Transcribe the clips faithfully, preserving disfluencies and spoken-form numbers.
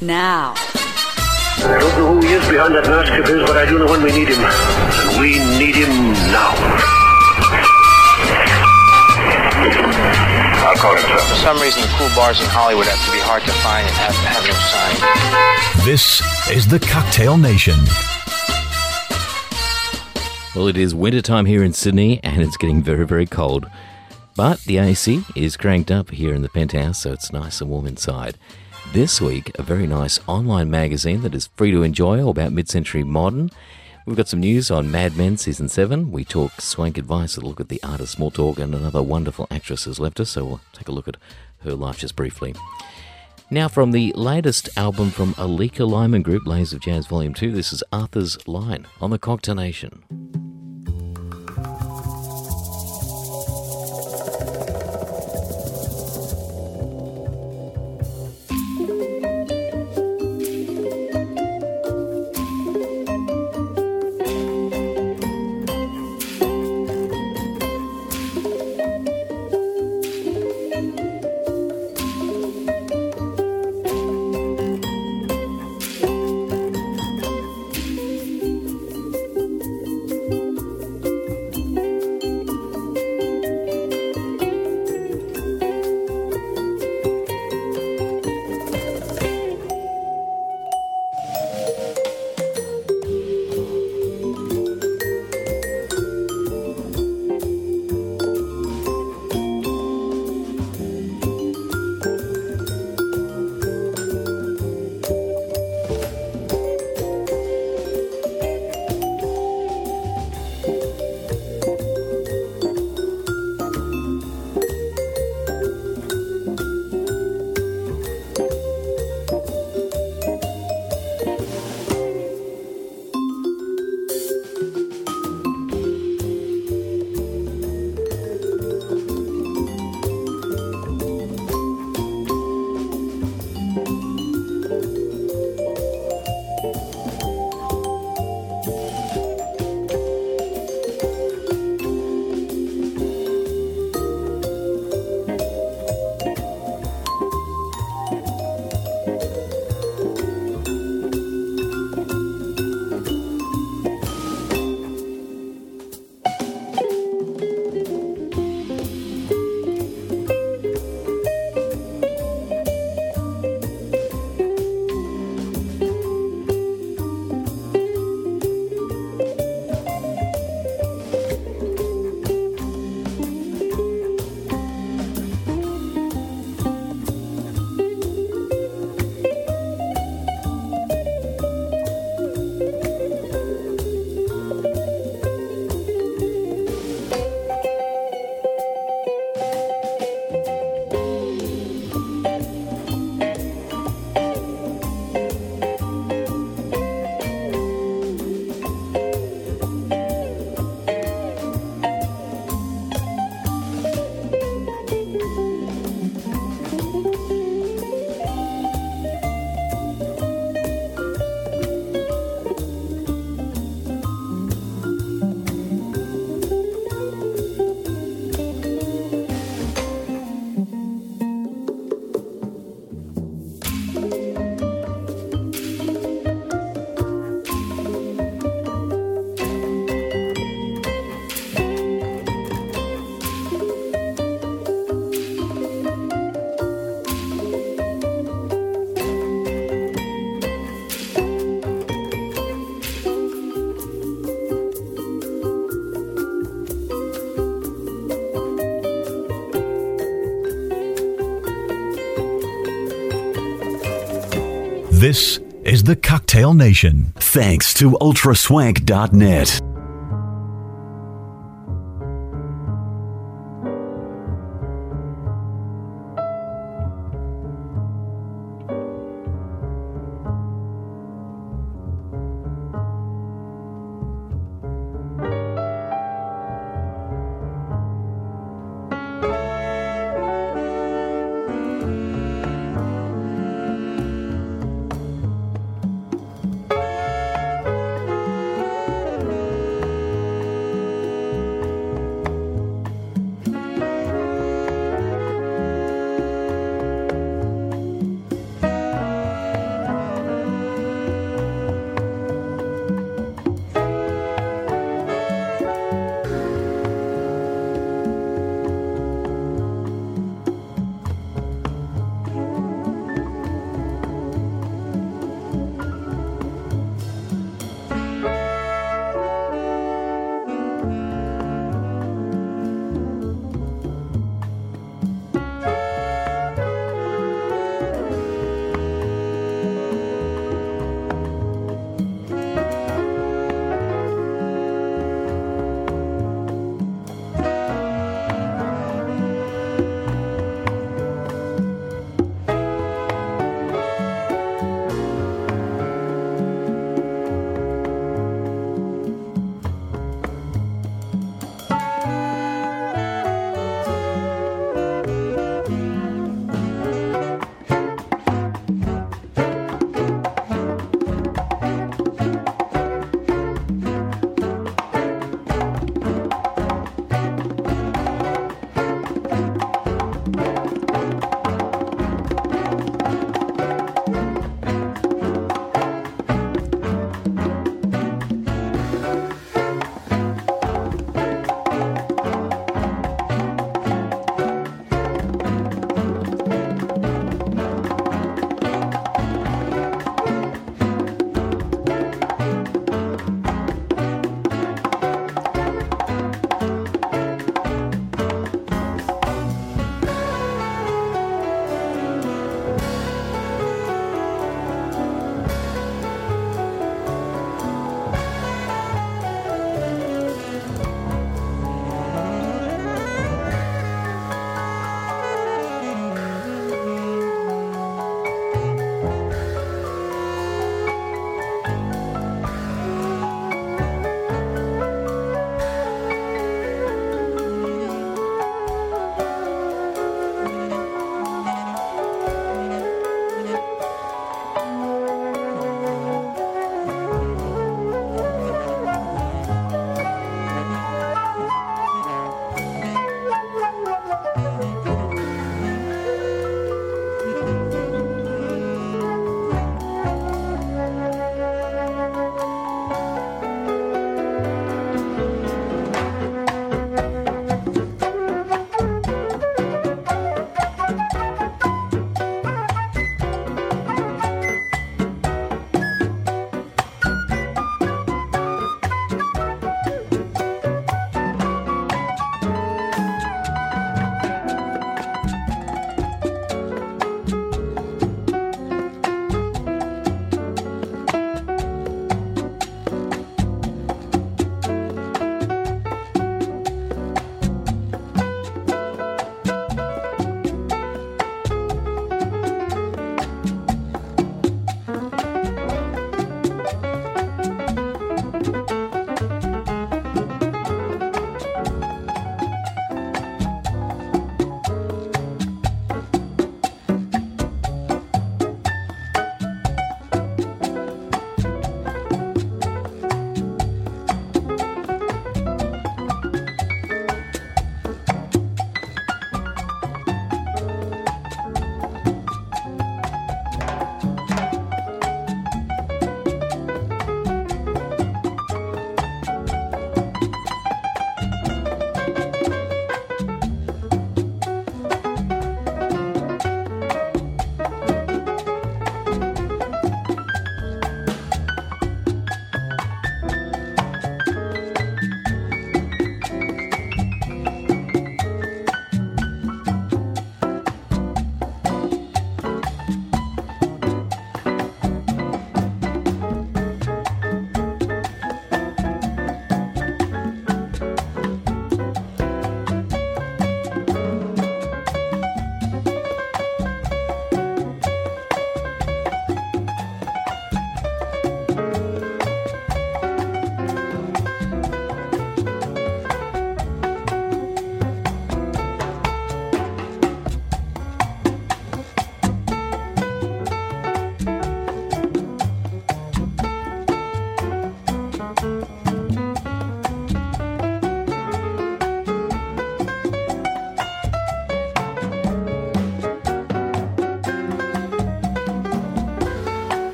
now. I don't know who he is behind that mask of his, but I do know when we need him. And we need him now. I'll call him, sir. For some reason, the cool bars in Hollywood have to be hard to find and have, have no sign. This is the Cocktail Nation. Well, it is wintertime here in Sydney, and it's getting very, very cold. But the A C is cranked up here in the penthouse, so it's nice and warm inside. This week, a very nice online magazine that is free to enjoy, all about mid-century modern. We've got some news on Mad Men Season seven. We talk swank advice, a look at the art of small talk, and another wonderful actress has left us, so we'll take a look at her life just briefly. Now, from the latest album from Alika Lyman Group, Layers of Jazz Volume two, this is Arthur's Line on the Cocktail Nation. This is the Cocktail Nation. Thanks to ultraswank dot net.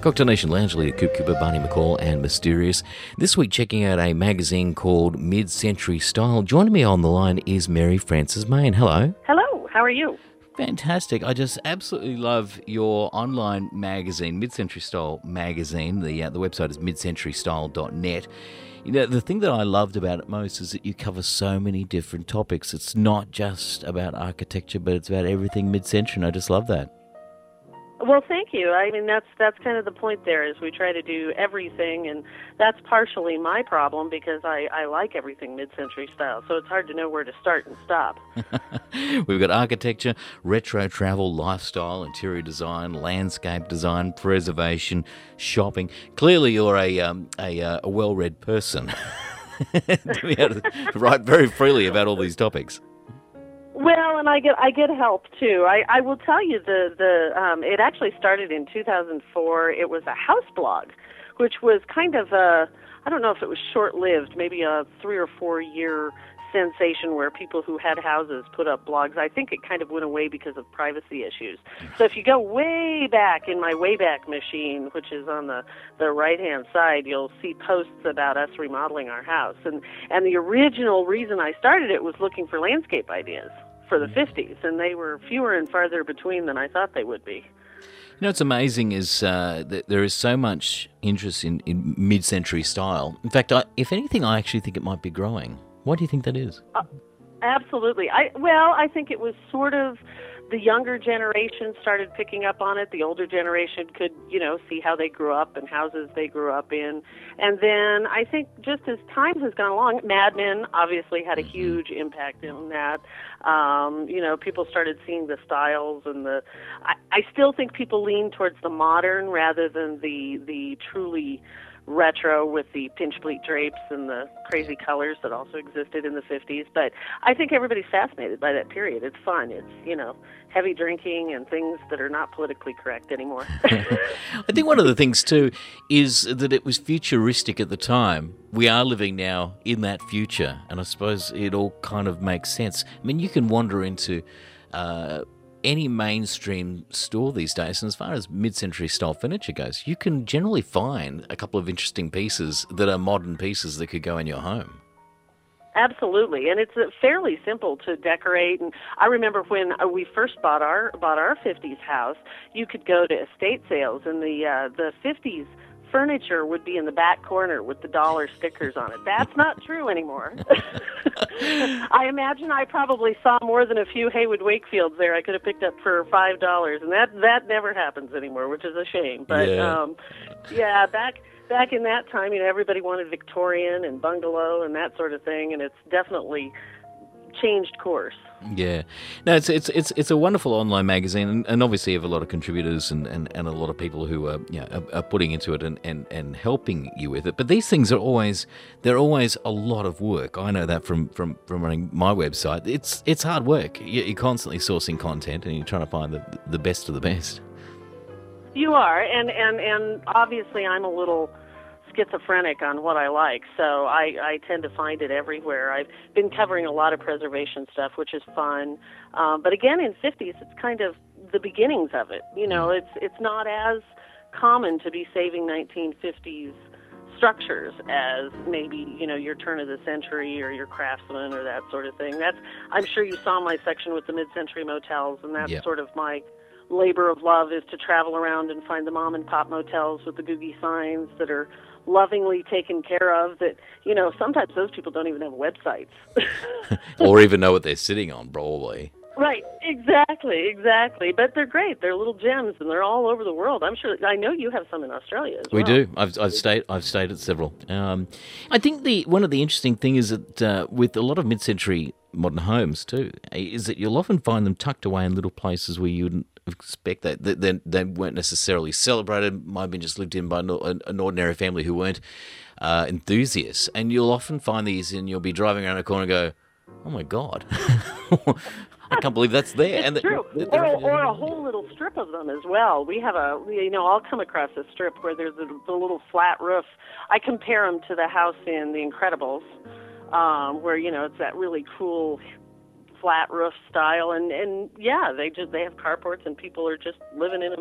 Cocktail Nation Lounge leader Coop Cooper, Barney McCall and Mysterious. This week checking out a magazine called Mid-Century Style. Joining me on the line is Mary Frances Main. Hello. Hello, how are you? Fantastic. I just absolutely love your online magazine, Mid-Century Style magazine. The uh, the website is mid century style dot net. You know, the thing that I loved about it most is that you cover so many different topics. It's not just about architecture, but it's about everything mid-century, and I just love that. Well, thank you. I mean, that's that's kind of the point there, is we try to do everything, and that's partially my problem because I, I like everything mid-century style, so it's hard to know where to start and stop. We've got architecture, retro travel, lifestyle, interior design, landscape design, preservation, shopping. Clearly, you're a um, a, uh, a well-read person to be able to write very freely about all these topics. Well, and I get I get help too. I, I will tell you the the um, it actually started in two thousand four. It was a house blog, which was kind of a I don't know if it was short lived, maybe a three or four year sensation where people who had houses put up blogs. I think it kind of went away because of privacy issues. So if you go way back in my Wayback Machine, which is on the, the right-hand side, you'll see posts about us remodeling our house. And, and the original reason I started it was looking for landscape ideas for the fifties, and they were fewer and farther between than I thought they would be. You know, what's amazing is uh, that there is so much interest in, in mid-century style. In fact, I, if anything, I actually think it might be growing. Why do you think that is? Uh, absolutely. I well, I think it was sort of the younger generation started picking up on it. The older generation could, you know, see how they grew up and houses they grew up in. And then I think just as time has gone along, Mad Men obviously had a huge impact on that. Um, you know, people started seeing the styles and the. I, I still think people lean towards the modern rather than the the truly retro with the pinch pleat drapes and the crazy colors that also existed in the fifties. But I think everybody's fascinated by that period. It's fun. It's, you know, heavy drinking and things that are not politically correct anymore. I think one of the things, too, is that it was futuristic at the time. We are living now in that future, and I suppose it all kind of makes sense. I mean, you can wander into uh, any mainstream store these days, and as far as mid-century style furniture goes, you can generally find a couple of interesting pieces that are modern pieces that could go in your home. Absolutely, and it's uh, fairly simple to decorate. And I remember when uh, we first bought our bought our fifties house, you could go to estate sales, and the uh, the fifties furniture would be in the back corner with the dollar stickers on it. That's not true anymore. I imagine I probably saw more than a few Haywood Wakefields there I could have picked up for five dollars, and that that never happens anymore, which is a shame. But yeah, um, yeah back back in that time, you know, everybody wanted Victorian and bungalow and that sort of thing, and it's definitely changed course. Yeah, no, it's it's it's it's a wonderful online magazine, and, and obviously you have a lot of contributors and, and, and a lot of people who are you know are, are putting into it and, and, and helping you with it. But these things are always they're always a lot of work. I know that from, from, from running my website. It's it's hard work. You're constantly sourcing content and you're trying to find the the best of the best. You are, and and, and obviously I'm a little schizophrenic on what I like, so I, I tend to find it everywhere. I've been covering a lot of preservation stuff, which is fun, um, but again, in fifties, it's kind of the beginnings of it. You know, it's it's not as common to be saving nineteen fifties structures as maybe, you know, your turn of the century or your Craftsman or that sort of thing. That's I'm sure you saw my section with the mid-century motels, and that's yeah. sort of my labor of love, is to travel around and find the mom and pop motels with the googie signs that are lovingly taken care of, that, you know, sometimes those people don't even have websites. Or even know what they're sitting on, probably. Right, exactly, exactly. But they're great. They're little gems, and they're all over the world. I'm sure, I know you have some in Australia as well. We do. I've I've stayed I've stayed at several. Um, I think the one of the interesting things is that uh, with a lot of mid-century modern homes too, is that you'll often find them tucked away in little places where you wouldn't expect that. They, they weren't necessarily celebrated, might have been just lived in by an ordinary family who weren't uh, enthusiasts. And you'll often find these, and you'll be driving around a corner and go, oh my God, I can't believe that's there. It's and true. They're, or, they're, or a whole little strip of them as well. We have a, you know, I'll come across a strip where there's a, the little flat roof. I compare them to the house in The Incredibles, um, where, you know, it's that really cool flat roof style, and, and yeah, they just they have carports, and people are just living in them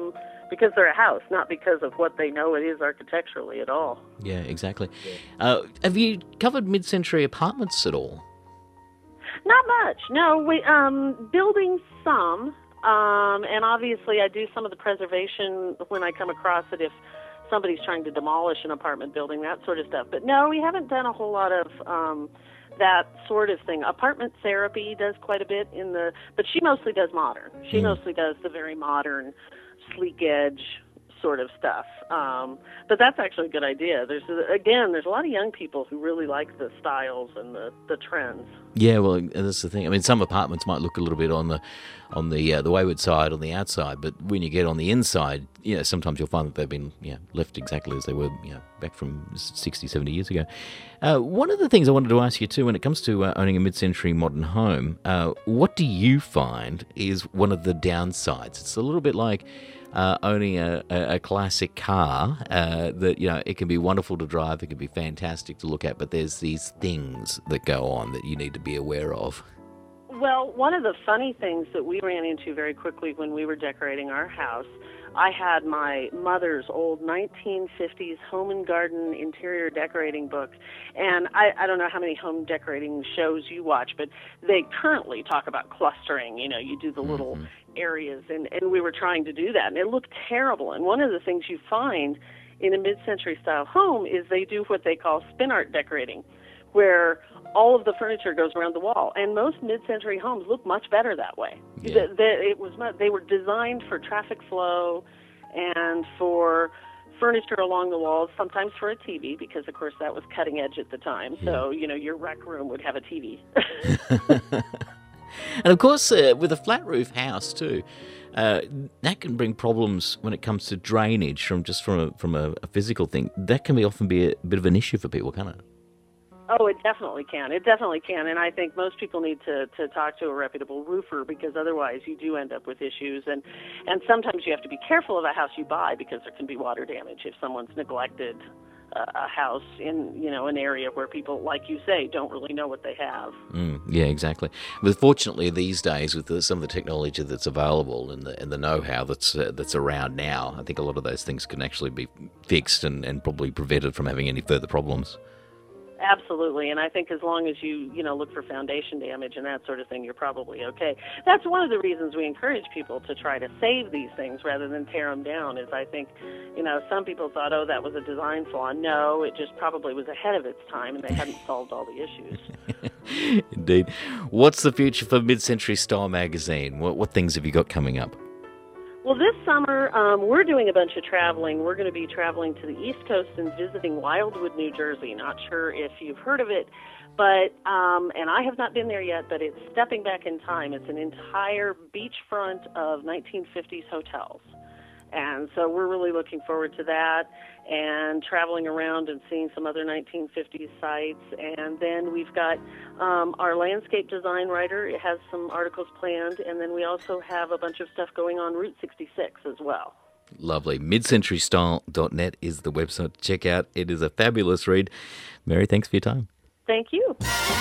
because they're a house, not because of what they know it is architecturally at all. Yeah, exactly. Uh, have you covered mid-century apartments at all? Not much. No, we um, building some, um, and obviously I do some of the preservation when I come across it. If somebody's trying to demolish an apartment building, that sort of stuff. But no, we haven't done a whole lot of um, that sort of thing. Apartment therapy does quite a bit in the, but she mostly does modern. She mm. mostly does the very modern, sleek edge sort of stuff. Um, but that's actually a good idea. There's again, there's a lot of young people who really like the styles and the, the trends. Yeah, well, that's the thing. I mean, some apartments might look a little bit on the on the uh, the wayward side on the outside, but when you get on the inside, you know, sometimes you'll find that they've been you know, left exactly as they were, you know, back from sixty, seventy years ago. Uh, one of the things I wanted to ask you too, when it comes to uh, owning a mid-century modern home, uh, what do you find is one of the downsides? It's a little bit like Uh, owning a, a, a classic car uh, that, you know, it can be wonderful to drive, it can be fantastic to look at, but there's these things that go on that you need to be aware of. Well, one of the funny things that we ran into very quickly when we were decorating our house, I had my mother's old nineteen fifties home and garden interior decorating book, and I, I don't know how many home decorating shows you watch, but they currently talk about clustering. You know, you do the little mm-hmm. areas, and, and we were trying to do that, and it looked terrible. And one of the things you find in a mid-century style home is they do what they call spin art decorating, where all of the furniture goes around the wall, and most mid-century homes look much better that way. Yeah. The, the, it was they were designed for traffic flow and for furniture along the walls, sometimes for a T V, because of course that was cutting edge at the time. Yeah. So, you know, your rec room would have a T V. And of course, uh, with a flat roof house too, uh, that can bring problems when it comes to drainage from just from a, from a, a physical thing. That can be often be a bit of an issue for people, can't it? Oh, it definitely can. It definitely can. And I think most people need to, to talk to a reputable roofer, because otherwise you do end up with issues. And, and sometimes you have to be careful of a house you buy, because there can be water damage if someone's neglected uh, a house in, you know, an area where people, like you say, don't really know what they have. Mm, yeah, exactly. But fortunately, these days, with the, some of the technology that's available and the, and the know-how that's uh, that's around now, I think a lot of those things can actually be fixed and, and probably prevented from having any further problems. Absolutely, and I think as long as you, you know, look for foundation damage and that sort of thing, you're probably okay. That's one of the reasons we encourage people to try to save these things rather than tear them down, is I think, you know, some people thought, oh, that was a design flaw. No, it just probably was ahead of its time, and they hadn't solved all the issues. Indeed. What's the future for Mid-Century Style magazine? What, what things have you got coming up? Well, this summer, um, we're doing a bunch of traveling. We're going to be traveling to the East Coast and visiting Wildwood, New Jersey. Not sure if you've heard of it, but, um, and I have not been there yet, but it's stepping back in time. It's an entire beachfront of nineteen fifties hotels. And so we're really looking forward to that, and traveling around and seeing some other nineteen fifties sites. And then we've got um, our landscape design writer. It has some articles planned, and then we also have a bunch of stuff going on Route sixty-six as well. Lovely. mid century style dot net is the website to check out. It is a fabulous read. Mary, thanks for your time. Thank you.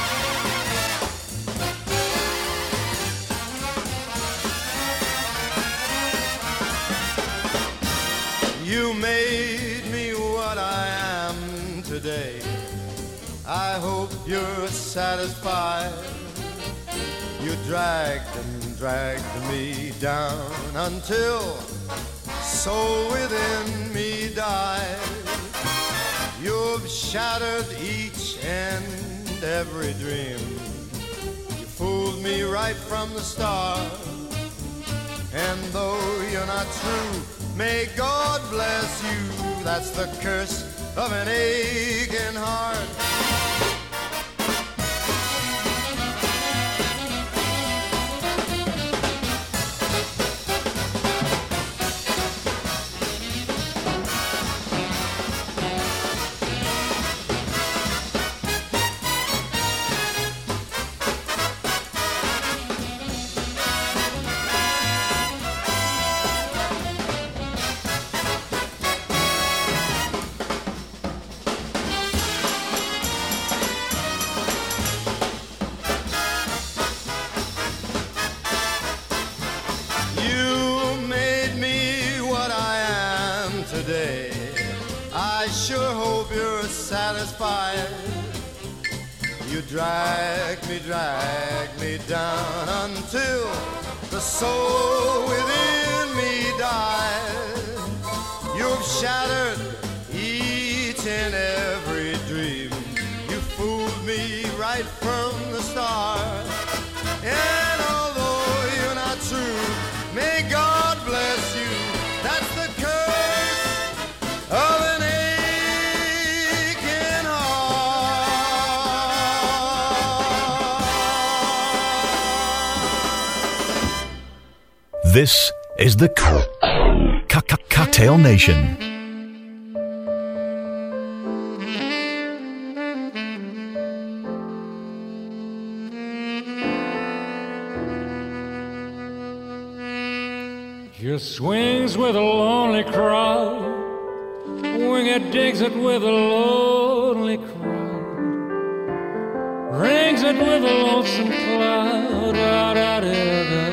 You made me what I am today. I hope you're satisfied. You dragged and dragged me down until soul within me died. You've shattered each and every dream. You fooled me right from the start. And though you're not true, may God bless you. That's the curse of an aching heart. satisfied. You drag me, drag me down until the soul within me dies. You've shattered each and every dream. You fooled me right from the start. And although you're not true, may God bless you. That's the curse of an aching heart. This is the Co- Co- Co- Cocktail Nation. Just swings with a lonely crowd, winged digs it with a lonely crowd, rings it with a lonesome cloud. Da, da, da, da.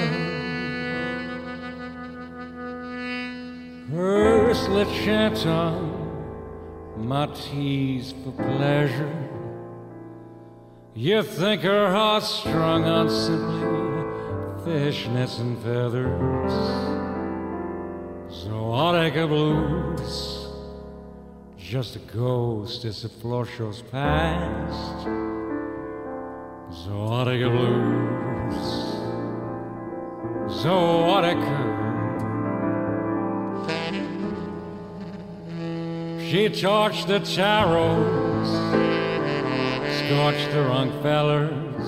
Her slit chant on my tease for pleasure. You think her heart's strung on simply fishnets and feathers. So I'll take a blues, just a ghost as the floor shows past. So I'll take a blues, so I'll take her. She torched the taros, scorched the wrong fellers.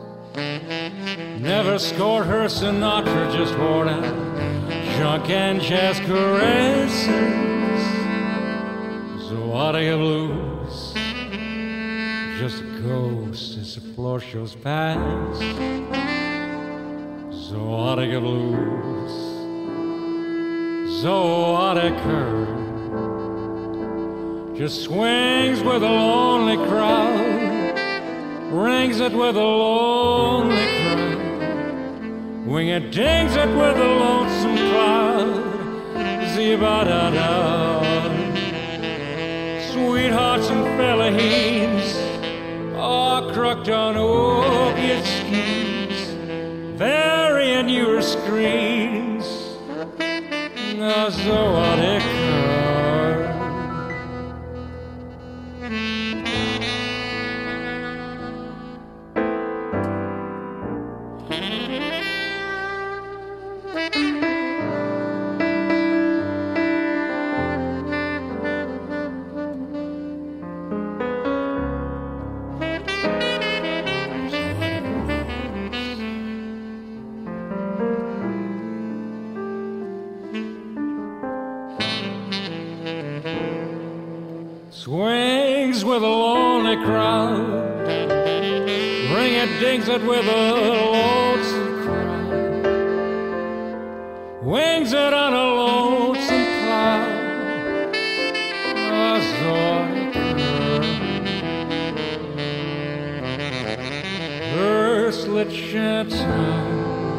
Never scored her Sinatra, just wore out junk and jazz caresses. So I'll take a blues, just a ghost as the floor shows past. So I'll take a blues, so I'll take her. Just swings with a lonely crowd, rings it with a lonely crowd, winged dings it with a lonesome cloud. Zee-ba-da-da. Sweethearts and fellaheens, all crooked on opiate schemes, varying your screens. Now so I declare. Swings with a lonely crowd, ring it, dings it with a lonesome crowd, wings it on a lonesome cloud. I saw her slit chanson,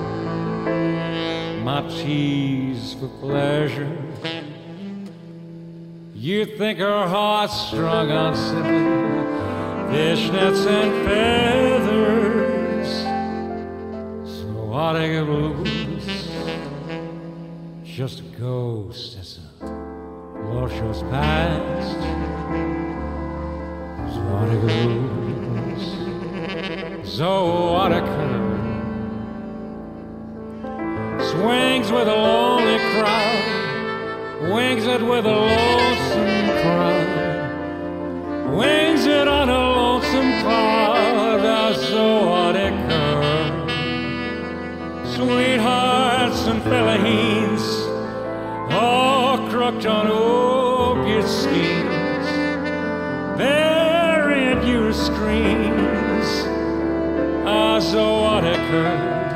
my tease for pleasure. You think her heart's strung on simply fishnets and feathers. So I'll take a blues, just a ghost as the floor shows past. So I'll take a blues, so I'll take her. Swings with a lonely crowd, wings it with a lonesome crowd, wings it on a lonesome cloud. I saw it occur. Sweethearts and fellaheens, all crooked on opiate schemes, burying your screens. I saw it occur.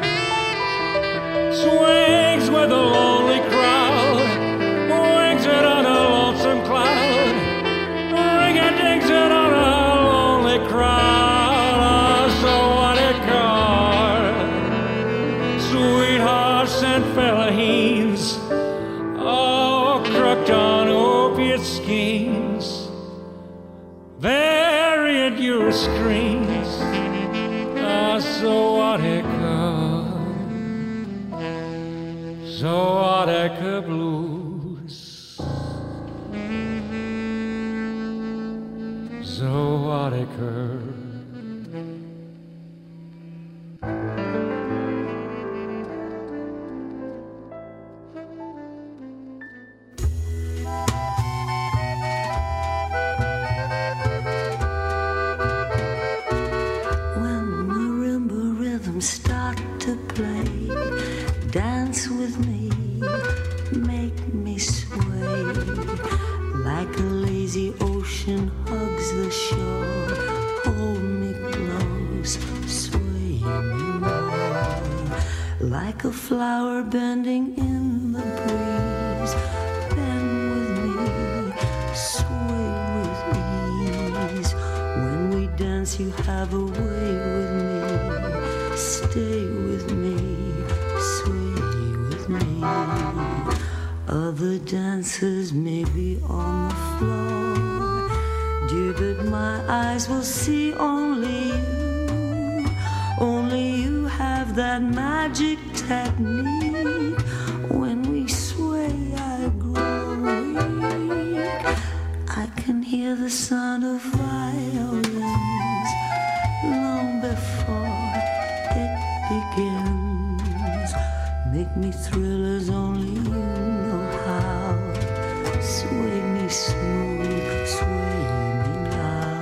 Swings with a lonely crowd, wings it on a lonesome cloud, ring it, dings it on a lonely crowd. So what it called, sweethearts and fellaheens, all crooked on read your screens. Ah, so Attica, so Attica blues, so Attica. Start to play, dance with me, make me sway, like a lazy ocean hugs the shore. Hold me close, sway me more, like a flower bending in the breeze. Bend with me, sway with ease. When we dance, you have a way with me. Stay with me, sway with me. Other dancers may be on the floor, dear, but my eyes will see only you. Only you have that magic technique. When we sway, I grow weak. I can hear the sound of violins long before begins. Make me thrill as only you know how. Sway me smooth, sway me now.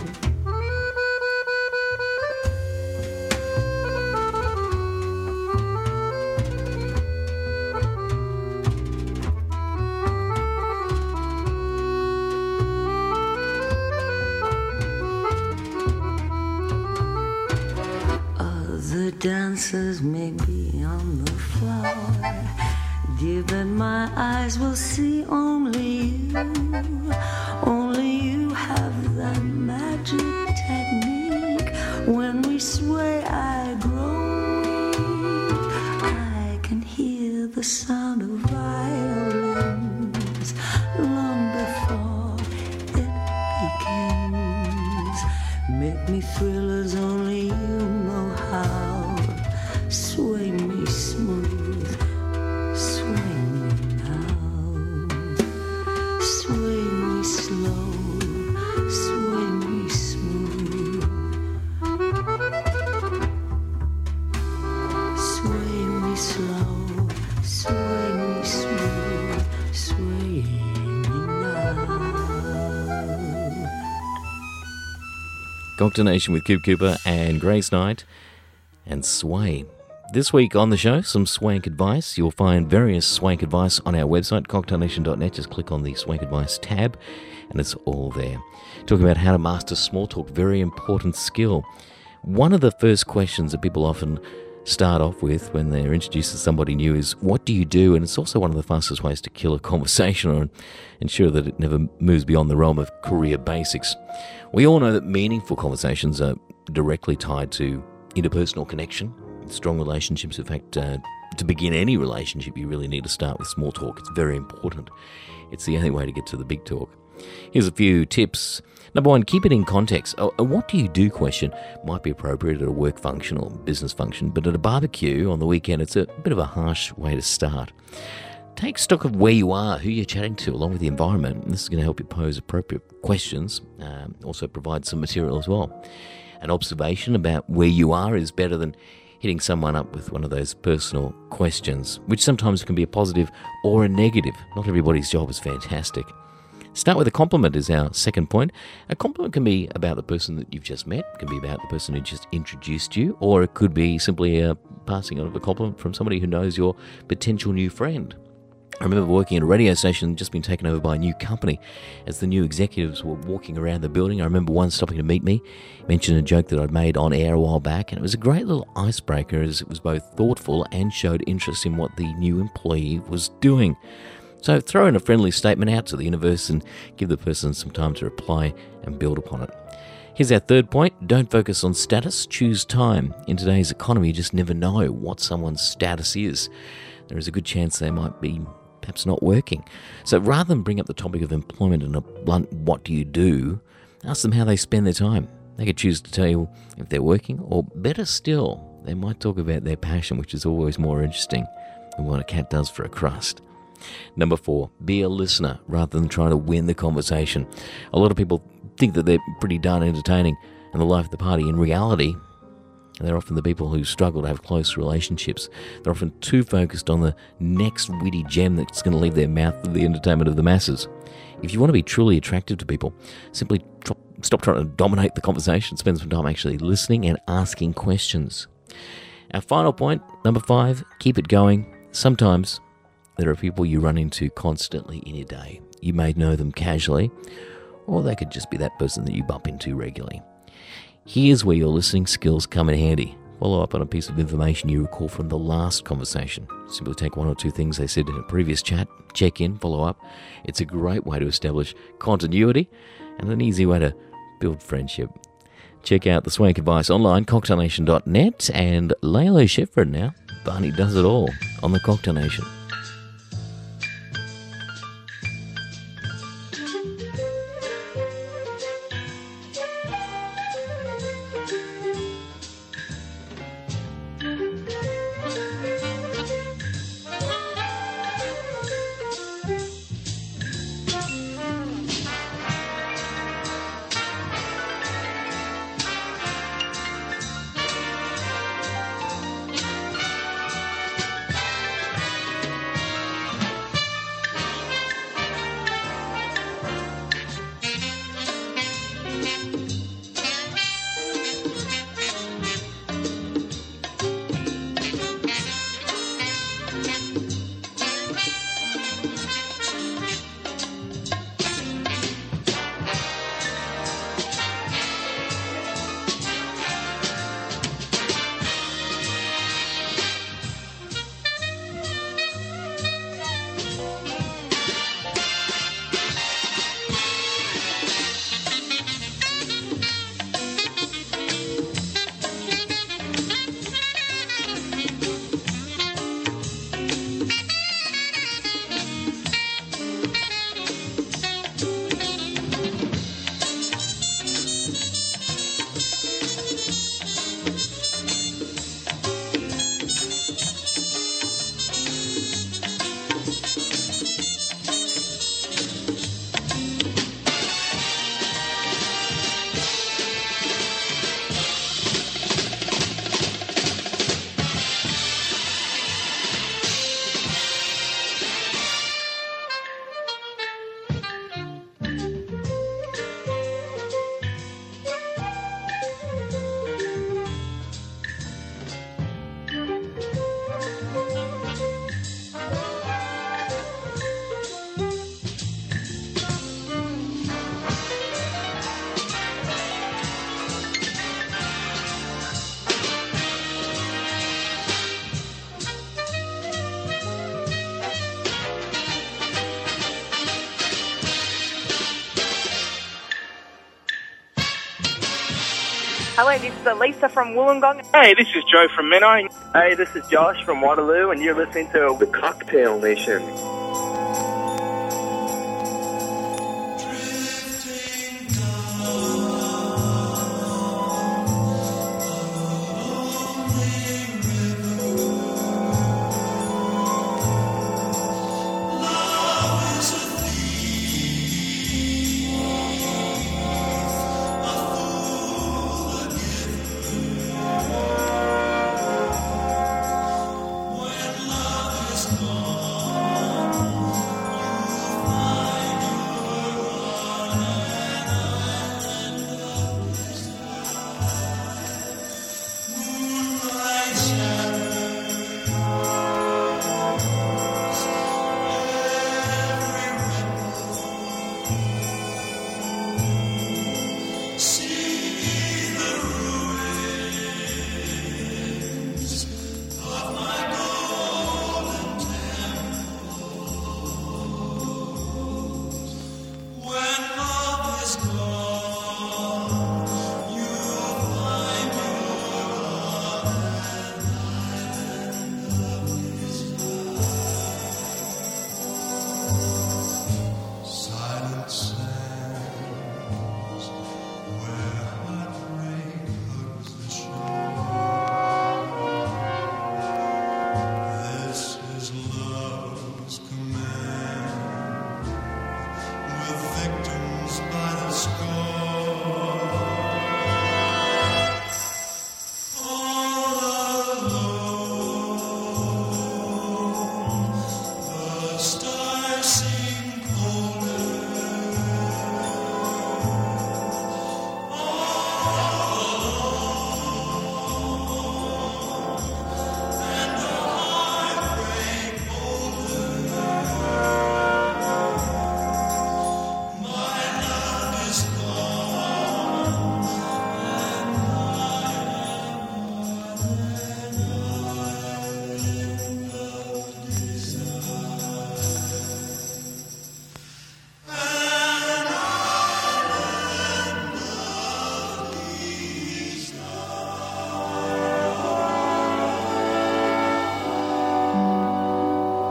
The dancers may be on the floor, dear, but my eyes will see only you. Only you have that magic technique. When we sway, I grow weak. I can hear the sound of violins long before it begins. Make me thrill as only you know how. Sway me smooth, sway me now. Sway me slow, sway me smooth. Sway me slow, sway me smooth, sway me now. Cocktail Nation with Coop Cooper and Grace Knight and Sway. This week on the show, some swank advice. You'll find various swank advice on our website, cocktail nation dot net. Just click on the swank advice tab and it's all there. Talking about how to master small talk, very important skill. One of the first questions that people often start off with when they're introduced to somebody new is, what do you do? And it's also one of the fastest ways to kill a conversation or ensure that it never moves beyond the realm of career basics. We all know that meaningful conversations are directly tied to interpersonal connection, strong relationships. In fact, uh, to begin any relationship, you really need to start with small talk. It's very important. It's the only way to get to the big talk. Here's a few tips. Number one, keep it in context. A, a what do you do question might be appropriate at a work function or business function, but at a barbecue on the weekend, it's a bit of a harsh way to start. Take stock of where you are, who you're chatting to, along with the environment. This is going to help you pose appropriate questions. Um, also provide some material as well. An observation about where you are is better than hitting someone up with one of those personal questions, which sometimes can be a positive or a negative. Not everybody's job is fantastic. Start with a compliment is our second point. A compliment can be about the person that you've just met, it can be about the person who just introduced you, or it could be simply a passing on of a compliment from somebody who knows your potential new friend. I remember working at a radio station just been taken over by a new company. As the new executives were walking around the building, I remember one stopping to meet me, mentioned a joke that I'd made on air a while back, and it was a great little icebreaker as it was both thoughtful and showed interest in what the new employee was doing. So throw in a friendly statement out to the universe and give the person some time to reply and build upon it. Here's our third point. Don't focus on status, choose time. In today's economy, you just never know what someone's status is. There is a good chance they might be perhaps not working. So rather than bring up the topic of employment and a blunt, what do you do, Ask them how they spend their time. They could choose to tell you if they're working, or better still, they might talk about their passion, which is always more interesting than what a cat does for a crust. Number four, be a listener rather than trying to win the conversation. A lot of people think that they're pretty darn entertaining and the life of the party. In reality, they're often the people who struggle to have close relationships. They're often too focused on the next witty gem that's going to leave their mouth for the entertainment of the masses. If you want to be truly attractive to people, simply tr- stop trying to dominate the conversation. Spend some time actually listening and asking questions. Our final point, number five, keep it going. Sometimes there are people you run into constantly in your day. You may know them casually, or they could just be that person that you bump into regularly. Here's where your listening skills come in handy. Follow up on a piece of information you recall from the last conversation. Simply take one or two things they said in a previous chat, check in, follow up. It's a great way to establish continuity and an easy way to build friendship. Check out the Swank Advice online, cocktail nation dot net, and Lalo Schifrin now. Barney does it all on the Cocktail Nation. Hello, this is Lisa from Wollongong. Hey, this is Joe from Menai. Hey, this is Josh from Waterloo, and you're listening to The Cocktail Nation.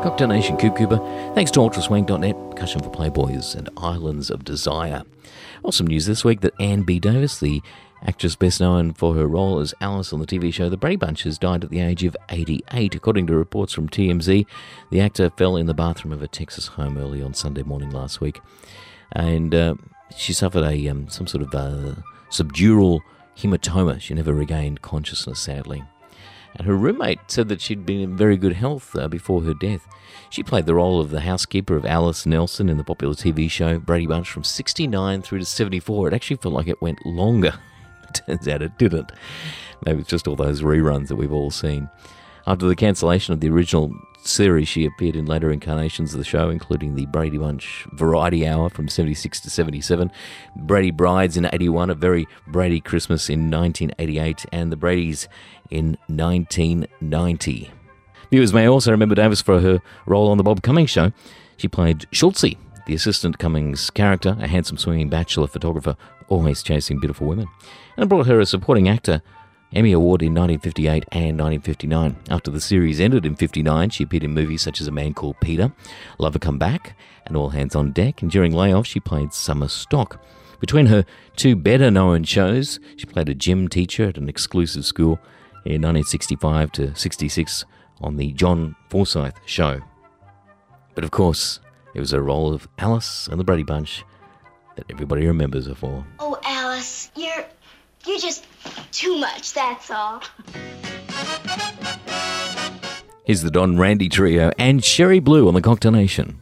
Cocktail Nation, Coop Cooper. Thanks to ultra swank dot net, percussion for Playboys and Islands of Desire. Awesome news this week that Anne B. Davis, the actress best known for her role as Alice on the T V show The Brady Bunch, has died at the age of eighty-eight. According to reports from T M Z, the actor fell in the bathroom of a Texas home early on Sunday morning last week. And uh, she suffered a um, some sort of uh, subdural hematoma. She never regained consciousness, sadly. And her roommate said that she'd been in very good health uh, before her death. She played the role of the housekeeper of Alice Nelson in the popular T V show Brady Bunch from sixty-nine through to seventy-four. It actually felt like it went longer. Turns out it didn't. Maybe it's just all those reruns that we've all seen. After the cancellation of the original series, she appeared in later incarnations of the show, including the Brady Bunch Variety Hour from seventy-six to seventy-seven, Brady Brides in eighty-one, A Very Brady Christmas in nineteen eighty-eight, and The Bradys in nineteen ninety. Viewers may also remember Davis for her role on The Bob Cummings Show. She played Schultzy, the assistant Cummings character, a handsome swinging bachelor photographer always chasing beautiful women, and it brought her a supporting actor Emmy Award in nineteen fifty-eight and nineteen fifty-nine. After the series ended in fifty-nine, she appeared in movies such as A Man Called Peter, Lover Come Back, and All Hands on Deck, and during layoff she played Summer Stock. Between her two better-known shows, she played a gym teacher at an exclusive school in nineteen sixty-five to sixty-six on the John Forsyth Show. But of course, it was her role of Alice and the Brady Bunch that everybody remembers her for. Oh, Alice, you're... you're just too much, that's all. Here's the Don Randy Trio and Sherry Blue on the Cocktail Nation.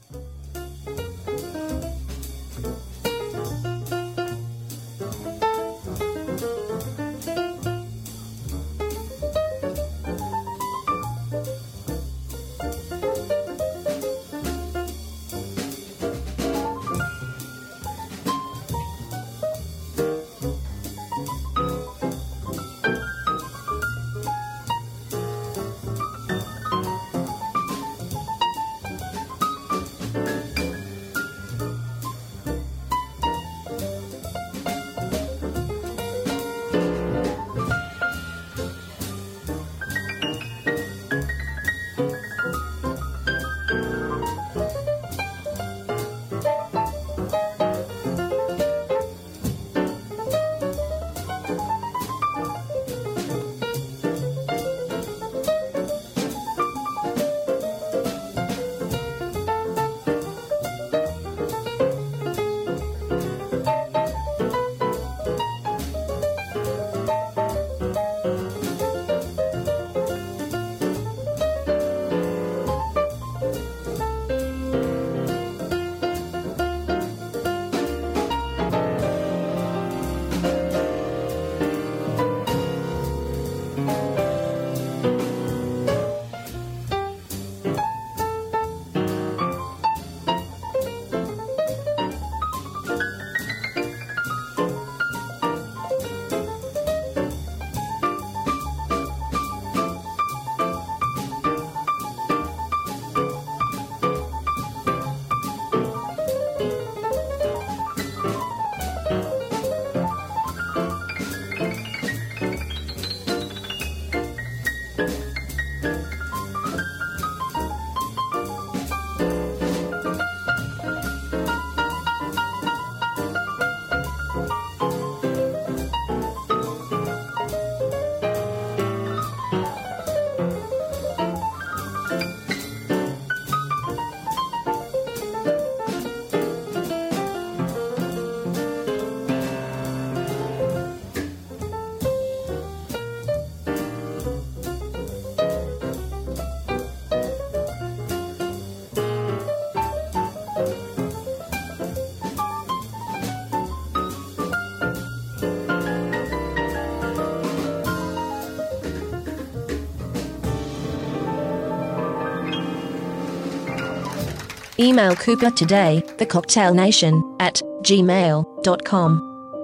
Email Cooper today, thecocktailnation at gmail dot com.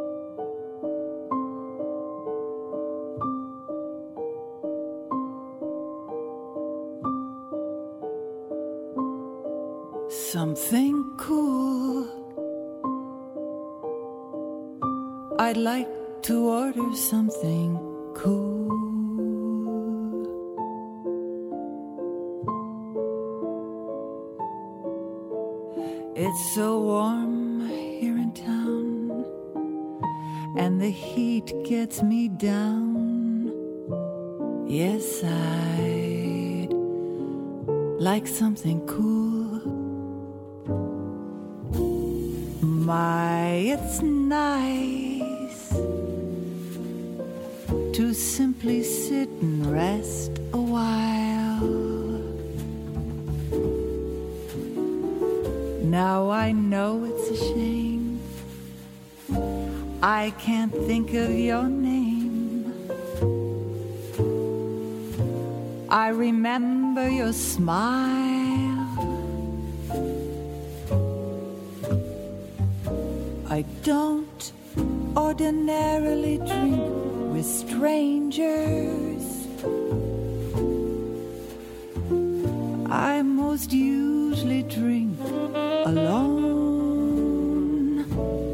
Something cool. I'd like to order something cool. It's so warm here in town, and the heat gets me down. Yes, I'd like something cool. My, it's nice to simply sit and rest a while. Now I know it's a shame I can't think of your name. I remember your smile. I don't ordinarily drink with strangers. I most usually drink alone.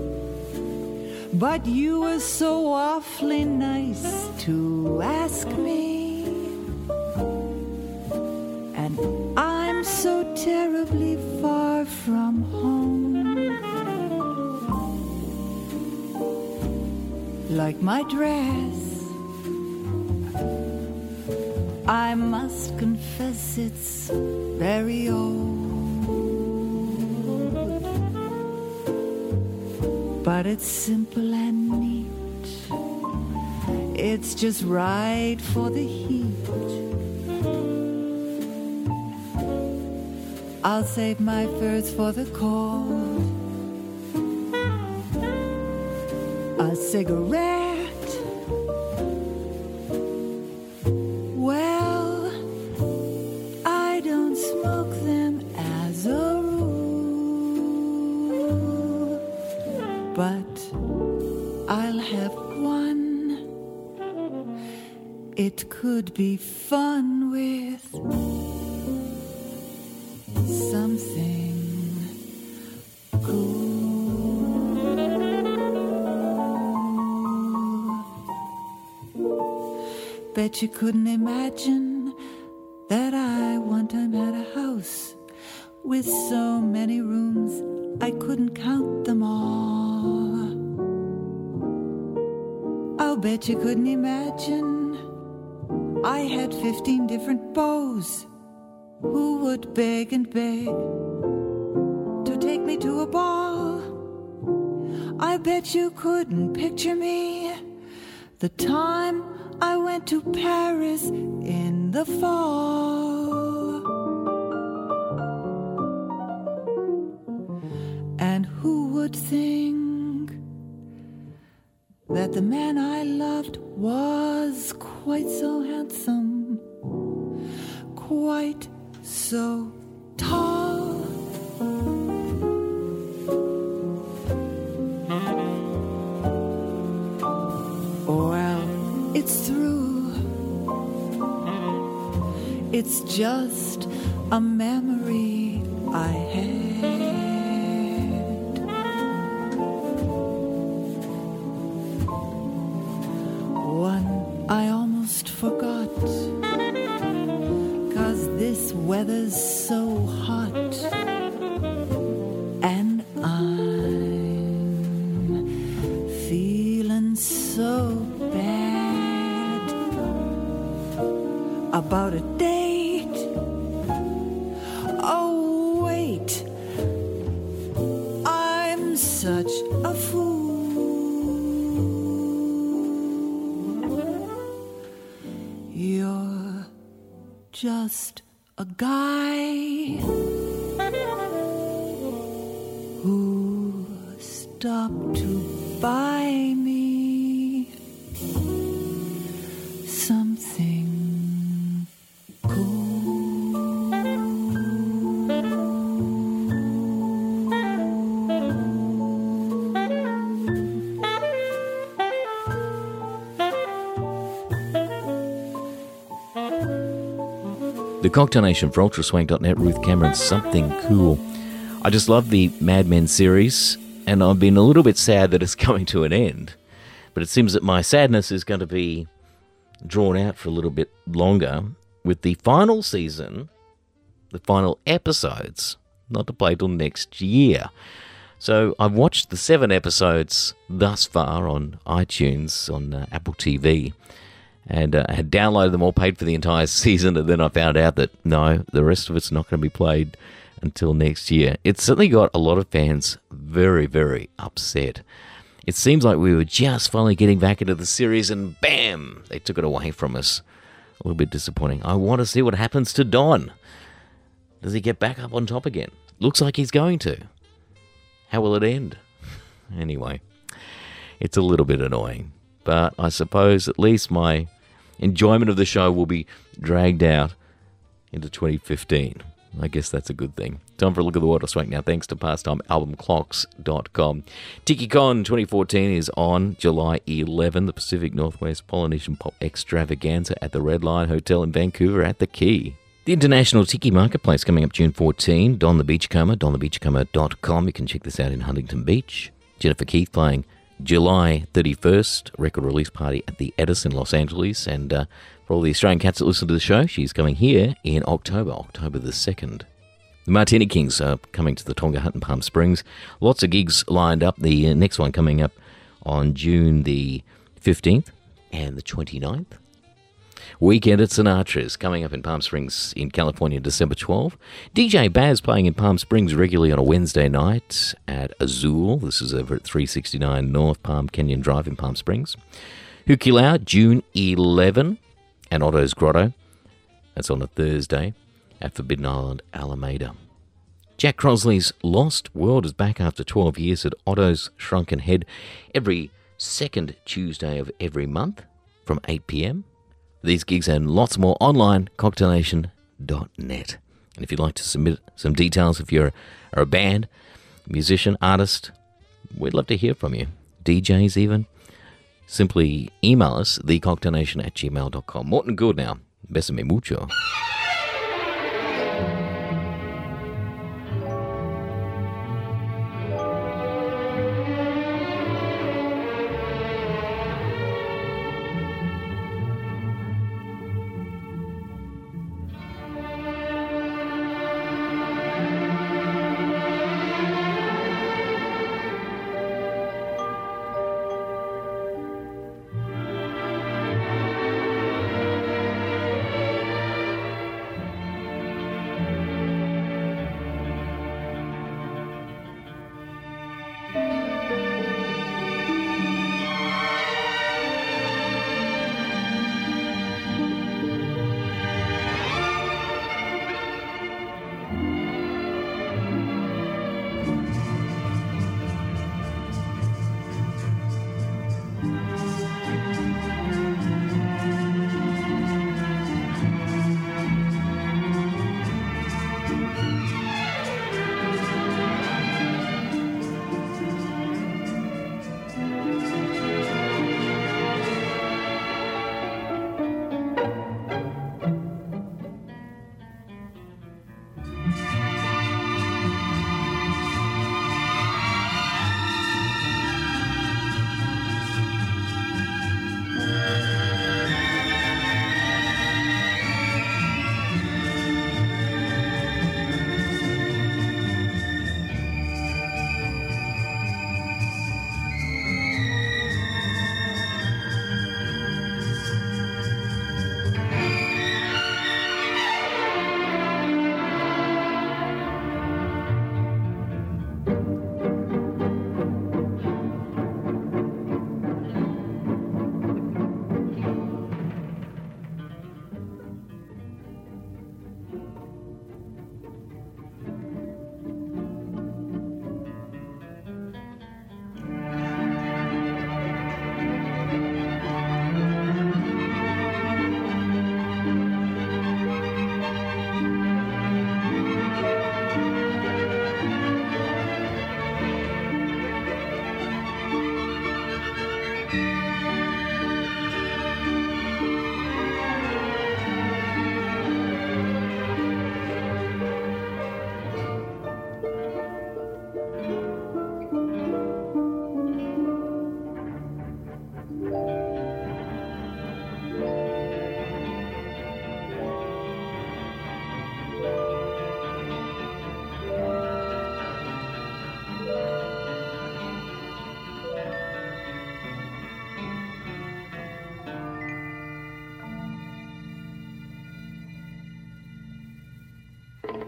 But you were so awfully nice to ask me, and I'm so terribly far from home. Like my dress, I must confess it's very old, but it's simple and neat. It's just right for the heat. I'll save my furs for the cold. A cigarette, well, I don't smoke them as a rule, but I'll have one. It could be fun with something cool. Bet you couldn't imagine that I one time had a house with so many rooms I couldn't count them all. I'll bet you couldn't imagine I had fifteen different beaux who would beg and beg to take me to a ball. I bet you couldn't picture me the time I went to Paris in the fall. And who would think that the man I loved was quite so handsome, quite so tall? Well, it's through. It's just a memory I had. One I almost forgot, 'cause this weather's so hot, and I'm feeling so bad about a date. Oh, wait, I'm such a fool. You're just a guy who stopped to buy me something The Cocktail Nation for ultraswank dot net, Ruth Cameron, Something Cool. I just love the Mad Men series, and I've been a little bit sad that it's coming to an end. But it seems that my sadness is going to be drawn out for a little bit longer with the final season, the final episodes, not to play till next year. So I've watched the seven episodes thus far on iTunes, on uh, Apple T V, and uh, I had downloaded them all, paid for the entire season, and then I found out that no, the rest of it's not going to be played until next year. It's certainly got a lot of fans very, very upset. It seems like we were just finally getting back into the series, and bam, they took it away from us. A little bit disappointing. I want to see what happens to Don. Does he get back up on top again? Looks like he's going to. How will it end? Anyway, it's a little bit annoying, but I suppose at least my enjoyment of the show will be dragged out into twenty fifteen. I guess that's a good thing. Time for a look at the world of swank now, thanks to pastime album clocks dot com. TikiCon twenty fourteen is on July eleventh, the Pacific Northwest Polynesian Pop Extravaganza at the Red Lion Hotel in Vancouver at the Quay. The International Tiki Marketplace coming up June fourteenth. Don the Beachcomber, don the beachcomber dot com. You can check this out in Huntington Beach. Jennifer Keith playing July thirty-first, record release party at the Edison, Los Angeles. And uh, for all the Australian cats that listen to the show, she's coming here in October, October the second. The Martini Kings are coming to the Tonga Hut in Palm Springs. Lots of gigs lined up. The uh, next one coming up on June the fifteenth and the twenty-ninth. Weekend at Sinatra's coming up in Palm Springs in California, December twelfth. D J Baz playing in Palm Springs regularly on a Wednesday night at Azul. This is over at three sixty-nine North Palm Canyon Drive in Palm Springs. Hukilau, June eleventh, and Otto's Grotto. That's on a Thursday at Forbidden Island, Alameda. Jack Crosley's Lost World is back after twelve years at Otto's Shrunken Head every second Tuesday of every month from eight p.m. These gigs and lots more online, cocktail nation dot net. And if you'd like to submit some details, if you're a band, musician, artist, we'd love to hear from you. D Js even. Simply email us, the cocktail nation at gmail dot com. Morton Good now. Besame mucho.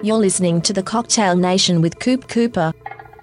You're listening to the Cocktail Nation with Coop Cooper.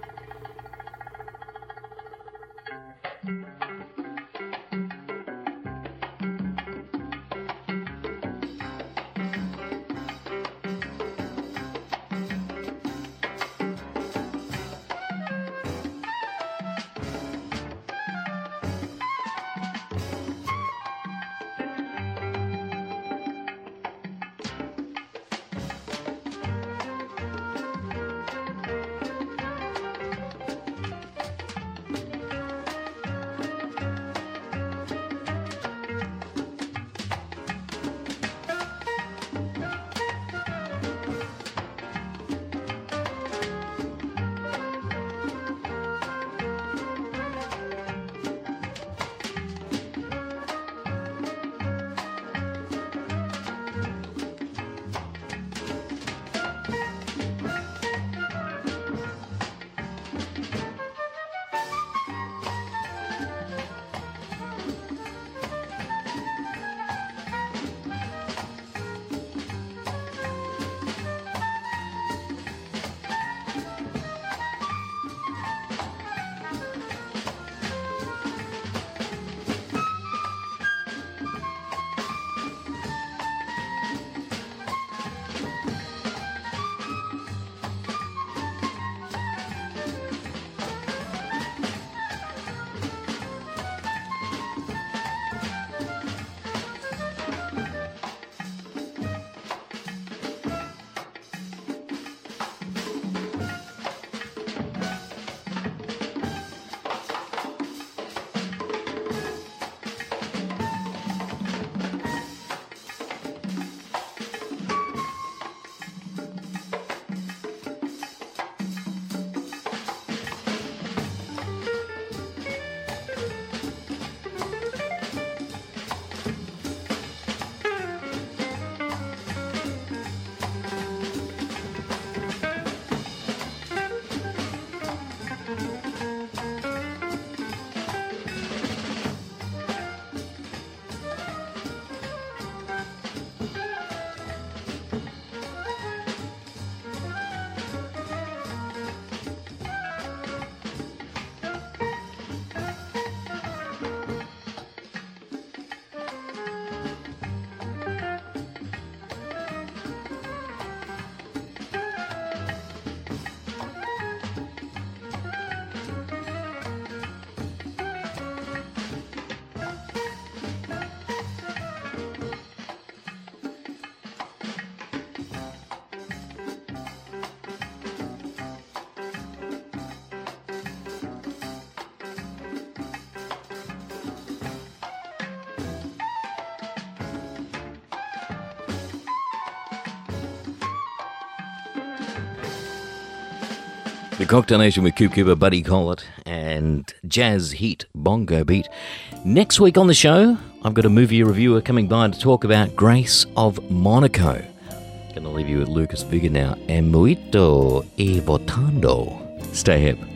The Cocktail Nation with Coop Cooper, Buddy Collett, and Jazz Heat Bongo Beat. Next week on the show, I've got a movie reviewer coming by to talk about Grace of Monaco. Going to leave you with Lucas Vigor now. E muito e votando. Stay hip.